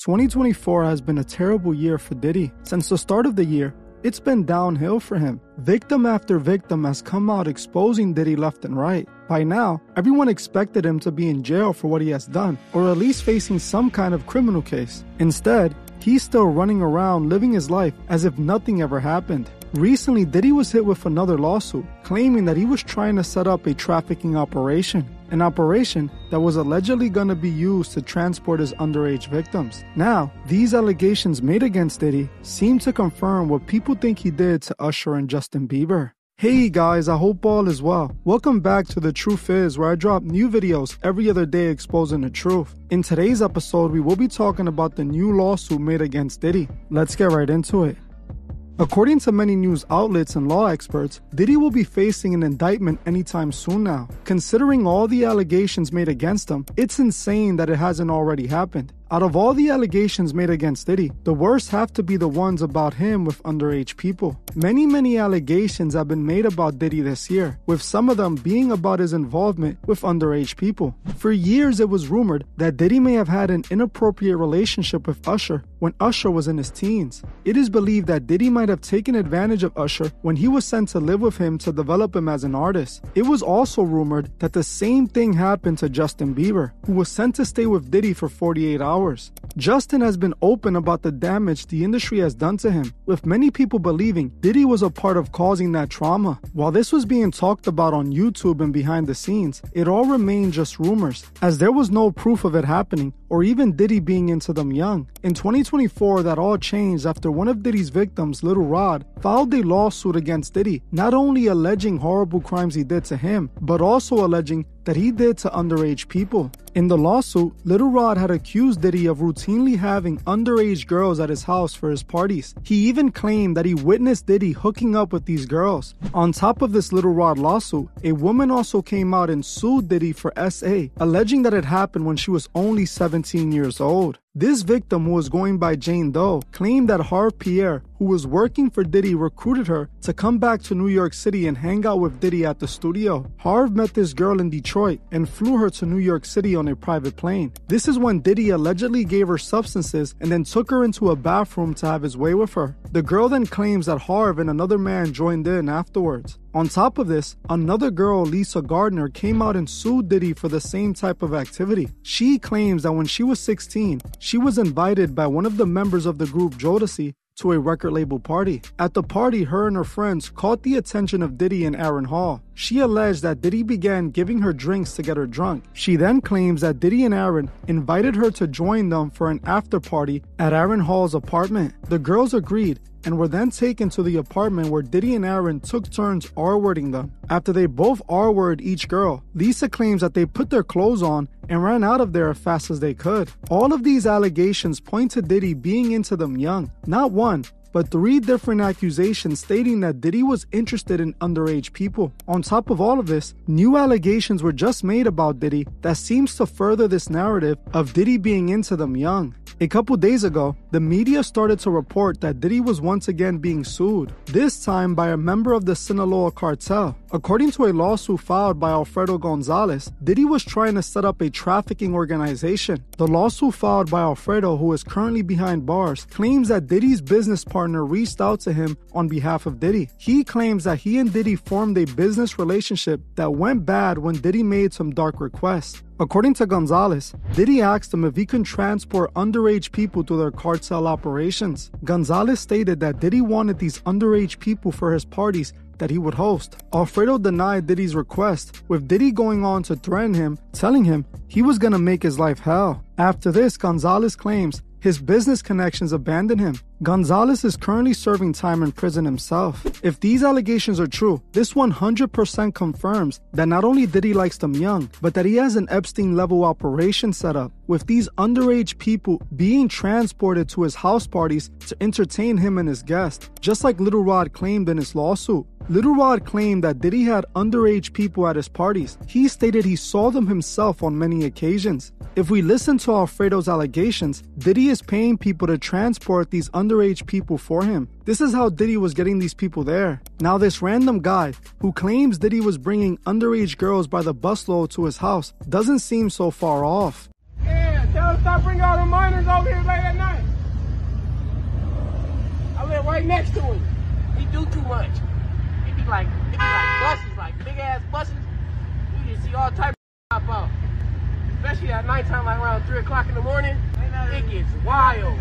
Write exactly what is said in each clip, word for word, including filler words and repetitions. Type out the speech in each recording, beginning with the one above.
twenty twenty-four has been a terrible year for Diddy. Since the start of the year, it's been downhill for him. Victim after victim has come out exposing Diddy left and right. By now, everyone expected him to be in jail for what he has done, or at least facing some kind of criminal case. Instead, he's still running around living his life as if nothing ever happened. Recently, Diddy was hit with another lawsuit, claiming that he was trying to set up a trafficking operation. An operation that was allegedly going to be used to transport his underage victims. Now, these allegations made against Diddy seem to confirm what people think he did to Usher and Justin Bieber. Hey guys, I hope all is well. Welcome back to The Truth Is, where I drop new videos every other day exposing the truth. In today's episode, we will be talking about the new lawsuit made against Diddy. Let's get right into it. According to many news outlets and law experts, Diddy will be facing an indictment anytime soon now. Considering all the allegations made against him, it's insane that it hasn't already happened. Out of all the allegations made against Diddy, the worst have to be the ones about him with underage people. Many, many allegations have been made about Diddy this year, with some of them being about his involvement with underage people. For years, it was rumored that Diddy may have had an inappropriate relationship with Usher when Usher was in his teens. It is believed that Diddy might have taken advantage of Usher when he was sent to live with him to develop him as an artist. It was also rumored that the same thing happened to Justin Bieber, who was sent to stay with Diddy for forty-eight hours. Justin has been open about the damage the industry has done to him, with many people believing Diddy was a part of causing that trauma. While this was being talked about on YouTube and behind the scenes, it all remained just rumors, as there was no proof of it happening or even Diddy being into them young. In twenty twenty-four, that all changed after one of Diddy's victims, Lil Rod, filed a lawsuit against Diddy, not only alleging horrible crimes he did to him, but also alleging that he did to underage people. In the lawsuit, Lil Rod had accused Diddy of routinely having underage girls at his house for his parties. He even claimed that he witnessed Diddy hooking up with these girls. On top of this Lil Rod lawsuit, a woman also came out and sued Diddy for S A, alleging that it happened when she was only seventeen years old. This victim, who was going by Jane Doe, claimed that Harve Pierre, who was working for Diddy, recruited her to come back to New York City and hang out with Diddy at the studio. Harve met this girl in Detroit and flew her to New York City on a private plane. This is when Diddy allegedly gave her substances and then took her into a bathroom to have his way with her. The girl then claims that Harve and another man joined in afterwards. On top of this, another girl, Lisa Gardner, came out and sued Diddy for the same type of activity. She claims that when she was sixteen, she was invited by one of the members of the group Jodeci to a record label party. At the party, her and her friends caught the attention of Diddy and Aaron Hall. She alleged that Diddy began giving her drinks to get her drunk. She then claims that Diddy and Aaron invited her to join them for an after party at Aaron Hall's apartment. The girls agreed and were then taken to the apartment where Diddy and Aaron took turns R-wording them. After they both R-worded each girl, Lisa claims that they put their clothes on and ran out of there as fast as they could. All of these allegations point to Diddy being into them young. Not one, but three different accusations stating that Diddy was interested in underage people. On top of all of this, new allegations were just made about Diddy that seems to further this narrative of Diddy being into them young. A couple days ago, the media started to report that Diddy was once again being sued, this time by a member of the Sinaloa cartel. According to a lawsuit filed by Alfredo Gonzalez, Diddy was trying to set up a trafficking organization. The lawsuit filed by Alfredo, who is currently behind bars, claims that Diddy's business partner reached out to him on behalf of Diddy. He claims that he and Diddy formed a business relationship that went bad when Diddy made some dark requests. According to Gonzalez, Diddy asked him if he can transport underage people to their cartel operations. Gonzalez stated that Diddy wanted these underage people for his parties that he would host. Alfredo denied Diddy's request, with Diddy going on to threaten him, telling him he was gonna make his life hell. After this, Gonzalez claims his business connections abandoned him. Gonzalez is currently serving time in prison himself. If these allegations are true, this one hundred percent confirms that not only Diddy likes them young, but that he has an Epstein-level operation set up, with these underage people being transported to his house parties to entertain him and his guests, just like Lil Rod claimed in his lawsuit. Lil Rod claimed that Diddy had underage people at his parties. He stated he saw them himself on many occasions. If we listen to Alfredo's allegations, Diddy is paying people to transport these underage people for him. This is how Diddy was getting these people there. Now this random guy who claims Diddy was bringing underage girls by the busload to his house doesn't seem so far off. Yeah, tell him stop bringing all the minors over here late at night. right next to him. He do too much. It be like, it be like buses, like big ass buses. You just see all types of pop out. Especially at nighttime, like around three o'clock in the morning. It gets wild.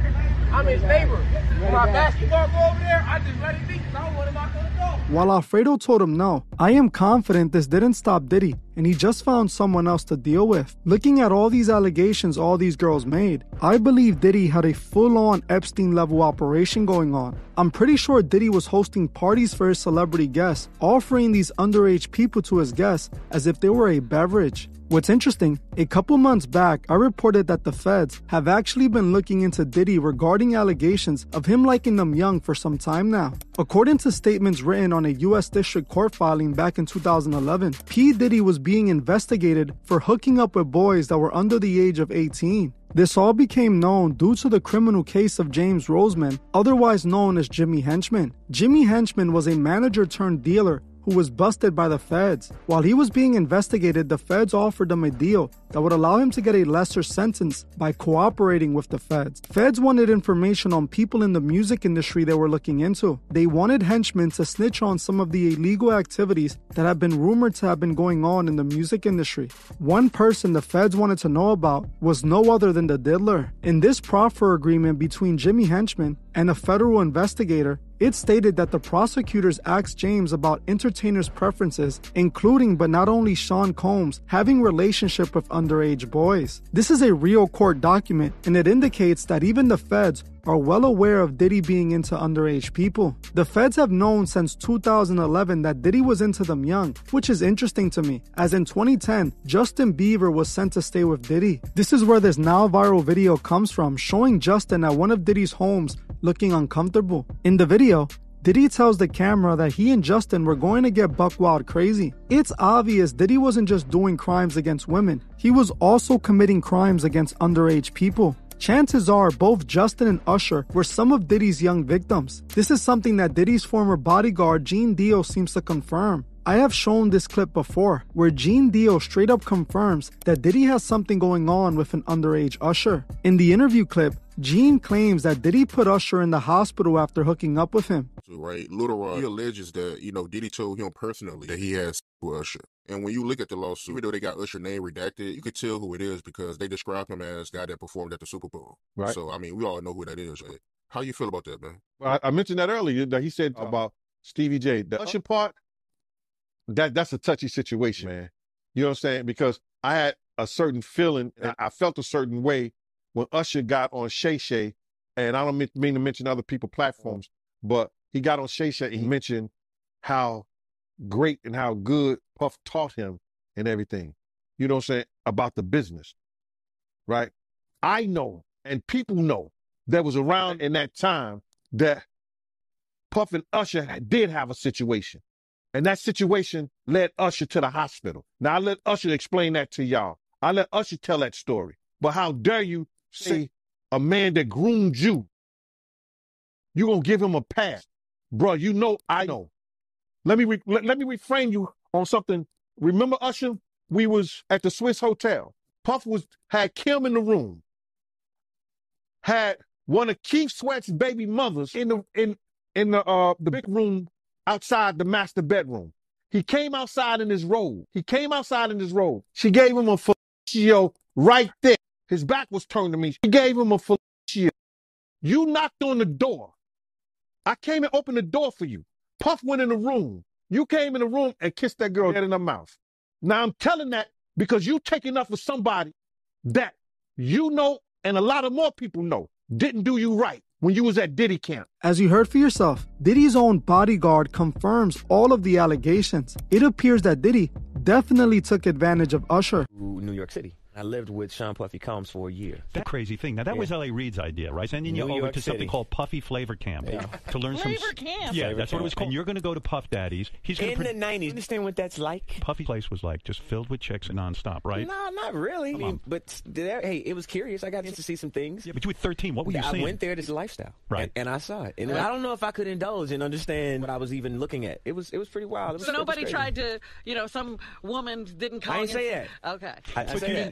I'm his neighbor. When my basketball go over there, I just let it be because I don't want to knock on the door. While Alfredo told him no, I am confident this didn't stop Diddy, and he just found someone else to deal with. Looking at all these allegations all these girls made, I believe Diddy had a full-on Epstein-level operation going on. I'm pretty sure Diddy was hosting parties for his celebrity guests, offering these underage people to his guests as if they were a beverage. What's interesting, a couple months back, I reported that the feds have actually been looking into Diddy regarding allegations of him liking them young for some time now. According to statements written on a U S District Court filing back in two thousand eleven, P. Diddy was being investigated for hooking up with boys that were under the age of eighteen. This all became known due to the criminal case of James Roseman, otherwise known as Jimmy Henchman. Jimmy Henchman was a manager turned dealer who was busted by the feds. While he was being investigated, the feds offered him a deal that would allow him to get a lesser sentence by cooperating with the feds. Feds wanted information on people in the music industry they were looking into. They wanted Henchman to snitch on some of the illegal activities that have been rumored to have been going on in the music industry. One person the feds wanted to know about was no other than the diddler. In this proffer agreement between Jimmy Henchman and a federal investigator, it stated that the prosecutors asked James about entertainers' preferences, including but not only Sean Combs having relationship with underage boys. This is a real court document, and it indicates that even the feds are well aware of Diddy being into underage people. The feds have known since two thousand eleven that Diddy was into them young, which is interesting to me, as in twenty ten, Justin Bieber was sent to stay with Diddy. This is where this now viral video comes from, showing Justin at one of Diddy's homes looking uncomfortable. In the video, Diddy tells the camera that he and Justin were going to get buck wild crazy. It's obvious Diddy wasn't just doing crimes against women, he was also committing crimes against underage people. Chances are both Justin and Usher were some of Diddy's young victims. This is something that Diddy's former bodyguard Gene Dio seems to confirm. I have shown this clip before, where Gene Dio straight up confirms that Diddy has something going on with an underage Usher. In the interview clip, Gene claims that Diddy put Usher in the hospital after hooking up with him. Right, Lil Rod, he alleges that, you know, Diddy told him personally that he has with Usher. And when you look at the lawsuit, even though they got Usher name redacted, you could tell who it is because they describe him as the guy that performed at the Super Bowl. Right. So, I mean, we all know who that is, right? How you feel about that, man? Well, I, I mentioned that earlier, that he said uh, about Stevie J. The Usher part, that that's a touchy situation, man. You know what I'm saying? Because I had a certain feeling, and I felt a certain way when Usher got on Shay Shay, and I don't mean to mention other people's platforms, but he got on Shay Shay and he mentioned how great and how good Puff taught him and everything. You know what I'm saying? About the business, right? I know, and people know, that was around in that time that Puff and Usher did have a situation. And that situation led Usher to the hospital. Now, I let Usher explain that to y'all. I let Usher tell that story. But how dare you say a man that groomed you, you gonna give him a pass? Bro, you know I know. Let me re- let, let me reframe you on something. Remember, Usher, we was at the Swiss Hotel. Puff was had Kim in the room. Had one of Keith Sweat's baby mothers in the in in the uh the big room outside the master bedroom. He came outside in his robe. He came outside in his robe. She gave him a fellatio right there. His back was turned to me. She gave him a fellatio. You knocked on the door. I came and opened the door for you. Puff went in the room. You came in the room and kissed that girl dead in her mouth. Now I'm telling that because you taking up for somebody that you know and a lot of more people know didn't do you right when you was at Diddy camp. As you heard for yourself, Diddy's own bodyguard confirms all of the allegations. It appears that Diddy definitely took advantage of Usher. New York City. I lived with Sean Puffy Combs for a year. That crazy thing. Now, that yeah. was L A Reid's idea, right? Sending you New over York to City. something called Puffy Flavor Camp yeah. to learn Flavor some... Camp? Yeah, Flavor that's camp. what it was called. And you're going to go to Puff Daddy's. He's In pre- the nineties. You understand what that's like? Puffy place was like just filled with chicks and nonstop, right? No, not really. I mean, but there, hey, it was curious. I got to see some things. Yeah, but you were thirteen. What were you I seeing? I went there. This lifestyle. Right. And, and I saw it. And right. I don't know if I could indulge and understand what I was even looking at. It was it was pretty wild. It was, so nobody was tried to, you know, some woman didn't call I didn't you. say that. Okay. I, I but say you that. didn't,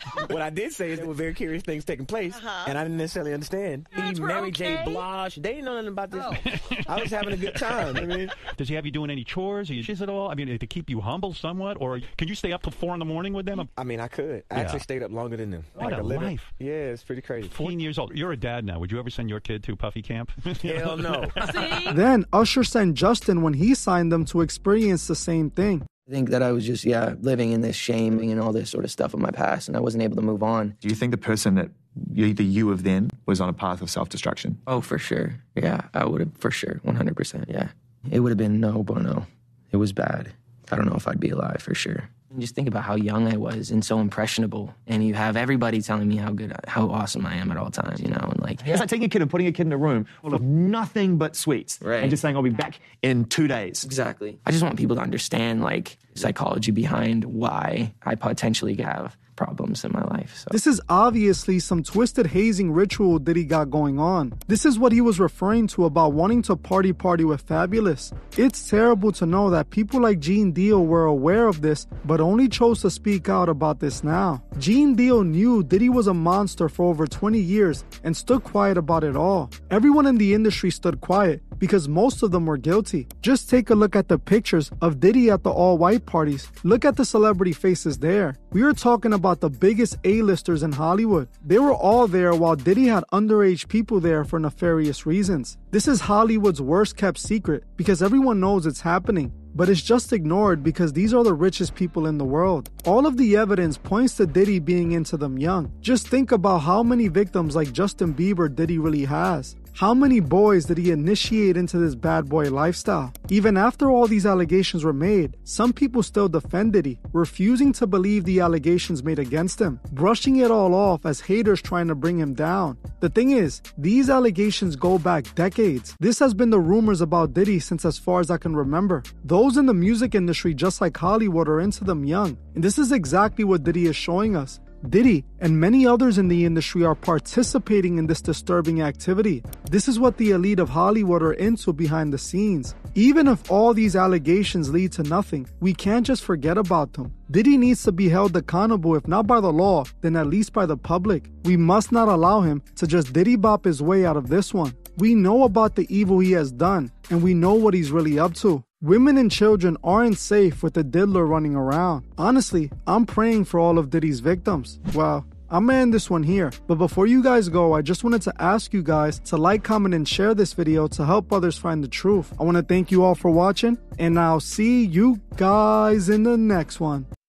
What I did say is there were very curious things taking place, uh-huh. and I didn't necessarily understand. He, Mary okay. J. Blige, they didn't know nothing about this. Oh. I was having a good time. I mean, does he have you doing any chores? Are you at all? I mean, to keep you humble somewhat, or can you stay up till four in the morning with them? I mean, I could. I yeah. actually stayed up longer than them. What like a, a life! Yeah, it's pretty crazy. Fourteen years old. You're a dad now. Would you ever send your kid to Puffy camp? Hell no. See? Then Usher sent Justin when he signed them to experience the same thing. I think that I was just, yeah, living in this shame and all this sort of stuff of my past, and I wasn't able to move on. Do you think the person that either you of then was on a path of self-destruction? Oh, for sure. Yeah, I would have, for sure, one hundred percent, yeah. It would have been no bueno. It was bad. I don't know if I'd be alive, for sure. Just think about how young I was and so impressionable, and you have everybody telling me how good, how awesome I am at all times, you know, and like... It's like taking a kid and putting a kid in a room full of nothing but sweets, right. and just saying, I'll be back in two days. Exactly. I just want people to understand, like, psychology behind why I potentially have problems in my life. So. This is obviously some twisted hazing ritual that he got going on. This is what he was referring to about wanting to party party with Fabulous. It's terrible to know that people like Gene Deal were aware of this, but only chose to speak out about this now. Gene Deal knew Diddy was a monster for over twenty years and stood quiet about it all. Everyone in the industry stood quiet because most of them were guilty. Just take a look at the pictures of Diddy at the all-white parties. Look at the celebrity faces there. We are talking about the biggest A-listers in Hollywood. They were all there while Diddy had underage people there for nefarious reasons. This is Hollywood's worst kept secret because everyone knows it's happening, but it's just ignored because these are the richest people in the world. All of the evidence points to Diddy being into them young. Just think about how many victims like Justin Bieber Diddy really has. How many boys did he initiate into this bad boy lifestyle? Even after all these allegations were made, some people still defend Diddy, refusing to believe the allegations made against him, brushing it all off as haters trying to bring him down. The thing is, these allegations go back decades. This has been the rumors about Diddy since as far as I can remember. Those in the music industry, just like Hollywood, are into them young, and this is exactly what Diddy is showing us. Diddy and many others in the industry are participating in this disturbing activity. This is what the elite of Hollywood are into behind the scenes. Even if all these allegations lead to nothing, we can't just forget about them. Diddy needs to be held accountable, if not by the law, then at least by the public. We must not allow him to just Diddy bop his way out of this one. We know about the evil he has done, and we know what he's really up to. Women and children aren't safe with the diddler running around. Honestly, I'm praying for all of Diddy's victims. Well, I'm gonna end this one here, but before you guys go, I just wanted to ask you guys to like, comment, and share this video to help others find the truth. I want to thank you all for watching, and I'll see you guys in the next one.